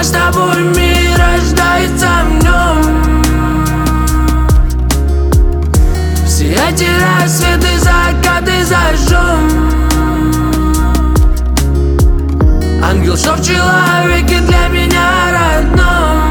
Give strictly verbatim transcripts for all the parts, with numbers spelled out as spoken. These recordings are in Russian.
наш с тобой мир рождается в нем. Все эти рассветы, закаты зажжем. Ангел, что в человеке для меня родном.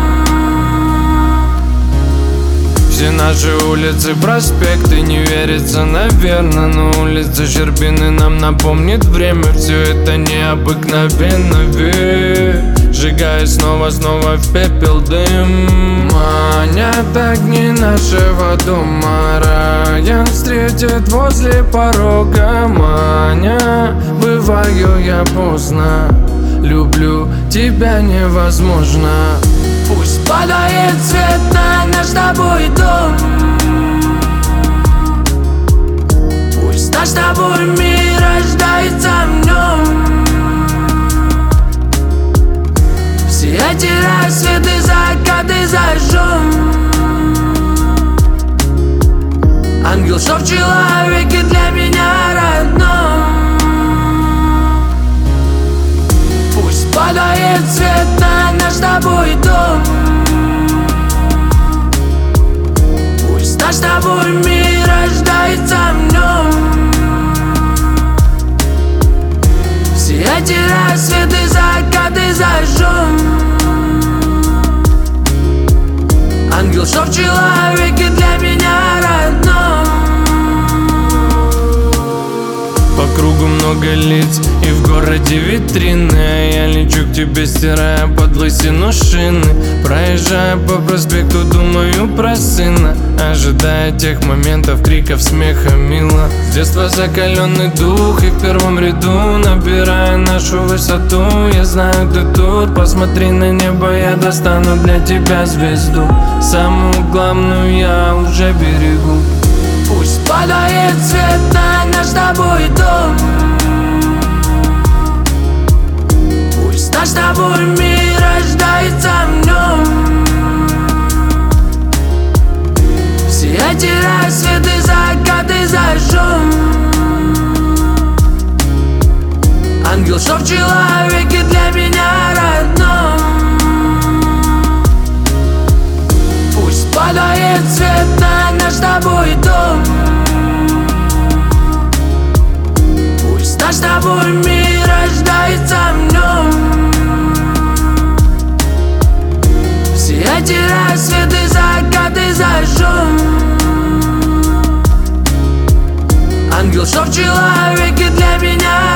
Все наши улицы, проспекты, не верится, наверно. Но улица Щербины нам напомнит время. Все это необыкновенно, ведь сжигая снова-снова в пепел дым. Манят огни нашего дома, район встретит возле порога. Маня, бываю я поздно, люблю тебя невозможно. Пусть падает свет на наш с тобой дом. Пусть наш с тобой мир рождается в нем. Все эти рассветы, закаты зажжем. Ангел, что в человеке для меня родном. Пусть падает свет на наш с тобой дом. Пусть наш с тобой мир рождается в нем. Все эти рассветы, закаты зажжем. Ангел, что в человеке для меня родном. По кругу много лиц и в городе витрины, а я лечу к тебе, стирая под лысину шины. Проезжая по проспекту, думаю про сына, ожидая тех моментов, криков, смеха, мило. С детства закаленный дух и в первом ряду, набирая нашу высоту. Я знаю, ты тут, посмотри на небо, я достану для тебя звезду. Самую главную я уже берегу. Пусть падает свет на наш с тобой дом. Пусть наш с тобой мир рождается в нем. Все эти рассветы, закаты зажжем. Ангел, что в человеке для меня родном. Пусть падает свет на наш с тобой дом. Пусть наш с тобой мир рождается в нем. Все эти рассветы, закаты зажжем. Ангел, что в человеке для меня